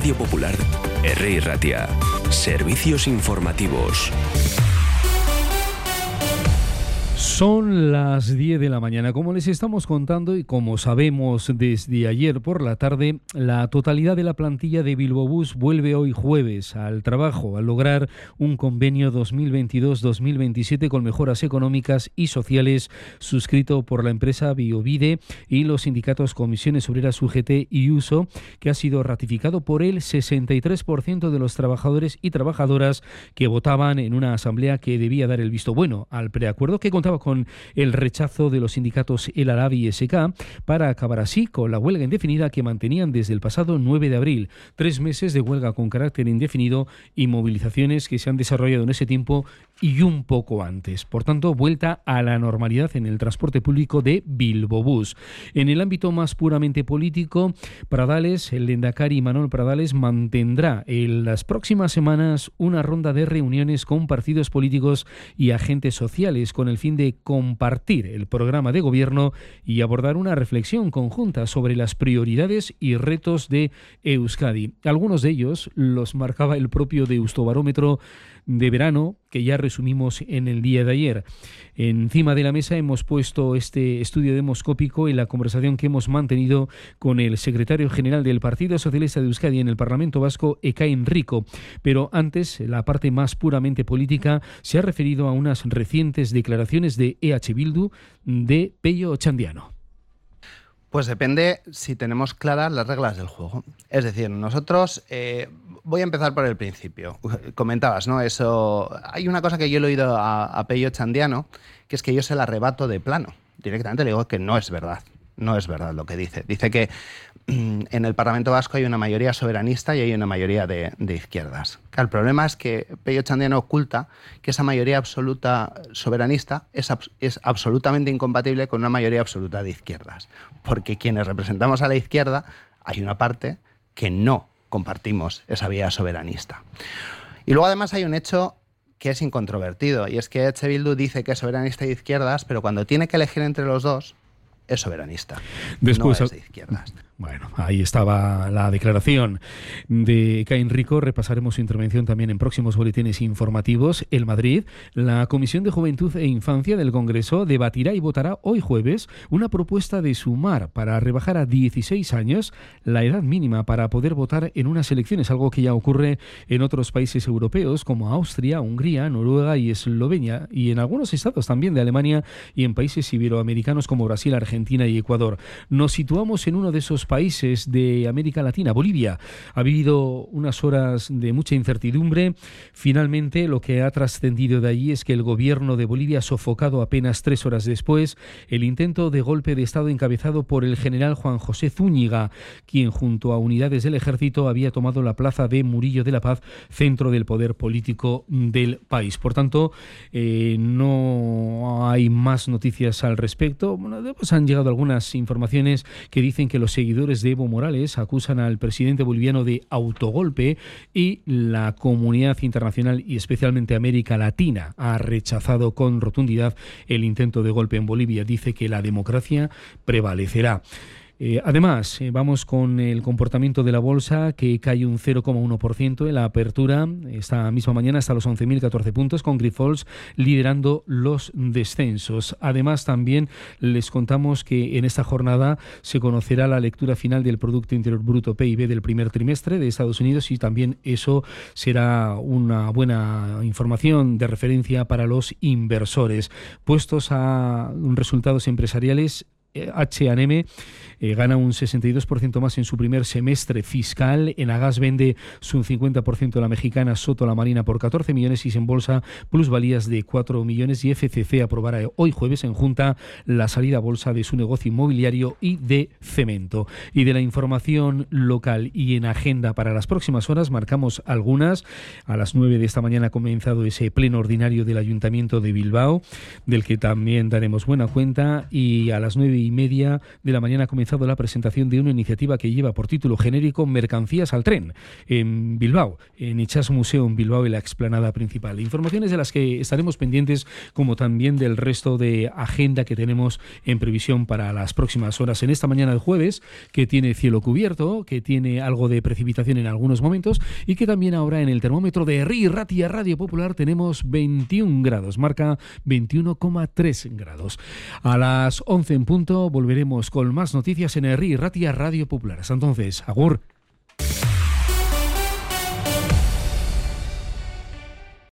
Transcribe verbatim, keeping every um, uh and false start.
Radio Popular, R I Ratia. Servicios informativos. Son las diez de la mañana. Como les estamos contando y como sabemos desde ayer por la tarde, la totalidad de la plantilla de Bilbao Bus vuelve hoy jueves al trabajo al lograr un convenio dos mil veintidós dos mil veintisiete con mejoras económicas y sociales suscrito por la empresa Biovide y los sindicatos Comisiones Obreras U G T y Uso, que ha sido ratificado por el sesenta y tres por ciento de los trabajadores y trabajadoras que votaban en una asamblea que debía dar el visto bueno al preacuerdo, que contaba con el rechazo de los sindicatos El Arabi y S K para acabar así con la huelga indefinida que mantenían desde el pasado nueve de abril. Tres meses de huelga con carácter indefinido y movilizaciones que se han desarrollado en ese tiempo y un poco antes. Por tanto, vuelta a la normalidad en el transporte público de Bilbao Bus. En el ámbito más puramente político, Pradales, el lehendakari Manuel Pradales, mantendrá en las próximas semanas una ronda de reuniones con partidos políticos y agentes sociales con el fin de compartir el programa de gobierno y abordar una reflexión conjunta sobre las prioridades y retos de Euskadi. Algunos de ellos los marcaba el propio Deustobarómetro de verano, que ya resumimos en el día de ayer. Encima de la mesa hemos puesto este estudio demoscópico en la conversación que hemos mantenido con el secretario general del Partido Socialista de Euskadi en el Parlamento Vasco, Ekain Rico. Pero antes, la parte más puramente política se ha referido a unas recientes declaraciones de E H Bildu de Pello Otxandiano. Pues depende si tenemos claras las reglas del juego. Es decir, nosotros... Eh, voy a empezar por el principio. Comentabas, ¿no? Eso... Hay una cosa que yo le he oído a, a Pello Otxandiano, que es que yo se la arrebato de plano. Directamente le digo que no es verdad. No es verdad lo que dice. Dice que en el Parlamento Vasco hay una mayoría soberanista y hay una mayoría de, de izquierdas. Claro, el problema es que Pello Otxandiano oculta que esa mayoría absoluta soberanista es, es absolutamente incompatible con una mayoría absoluta de izquierdas. Porque quienes representamos a la izquierda, hay una parte que no compartimos esa vía soberanista. Y luego además hay un hecho que es incontrovertido, y es que E H Bildu dice que es soberanista de izquierdas, pero cuando tiene que elegir entre los dos, es soberanista. Después, no es de izquierdas. Bueno, ahí estaba la declaración de Ekain Rico. Repasaremos su intervención también en próximos boletines informativos. En Madrid, la Comisión de Juventud e Infancia del Congreso debatirá y votará hoy jueves una propuesta de sumar para rebajar a dieciséis años la edad mínima para poder votar en unas elecciones, algo que ya ocurre en otros países europeos como Austria, Hungría, Noruega y Eslovenia, y en algunos estados también de Alemania y en países iberoamericanos como Brasil, Argentina y Ecuador. Nos situamos en uno de esos países de América Latina. Bolivia ha vivido unas horas de mucha incertidumbre. Finalmente, lo que ha trascendido de allí es que el gobierno de Bolivia ha sofocado apenas tres horas después el intento de golpe de Estado encabezado por el general Juan José Zúñiga, quien junto a unidades del ejército había tomado la plaza de Murillo de la Paz, centro del poder político del país. Por tanto, eh, no hay más noticias al respecto. Bueno, pues han llegado algunas informaciones que dicen que los seguidores de Evo Morales acusan al presidente boliviano de autogolpe y la comunidad internacional y especialmente América Latina ha rechazado con rotundidad el intento de golpe en Bolivia. Dice que la democracia prevalecerá. Eh, además, eh, vamos con el comportamiento de la bolsa, que cae un cero coma uno por ciento en la apertura esta misma mañana hasta los once mil catorce puntos, con Grifols liderando los descensos. Además, también les contamos que en esta jornada se conocerá la lectura final del Producto Interior Bruto P I B del primer trimestre de Estados Unidos, y también eso será una buena información de referencia para los inversores. Puestos a resultados empresariales, H and M eh, gana un sesenta y dos por ciento más en su primer semestre fiscal. Enagas vende su cincuenta por ciento de la mexicana Soto La Marina por catorce millones y se embolsa plusvalías de cuatro millones. Y F C C aprobará hoy jueves en Junta la salida a bolsa de su negocio inmobiliario y de cemento. Y de la información local y en agenda para las próximas horas marcamos algunas. A las nueve de esta mañana ha comenzado ese pleno ordinario del Ayuntamiento de Bilbao, del que también daremos buena cuenta, y a las nueve y y media de la mañana ha comenzado la presentación de una iniciativa que lleva por título genérico Mercancías al tren, en Bilbao, en Itxas Museum Bilbao, y la explanada principal. Informaciones de las que estaremos pendientes, como también del resto de agenda que tenemos en previsión para las próximas horas en esta mañana del jueves, que tiene cielo cubierto, que tiene algo de precipitación en algunos momentos y que también ahora en el termómetro de Herri Ratia Radio Popular tenemos veintiún grados, marca veintiuno coma tres grados. A las once en punto volveremos con más noticias en Herri Ratia Radio Popular. Hasta entonces, agur.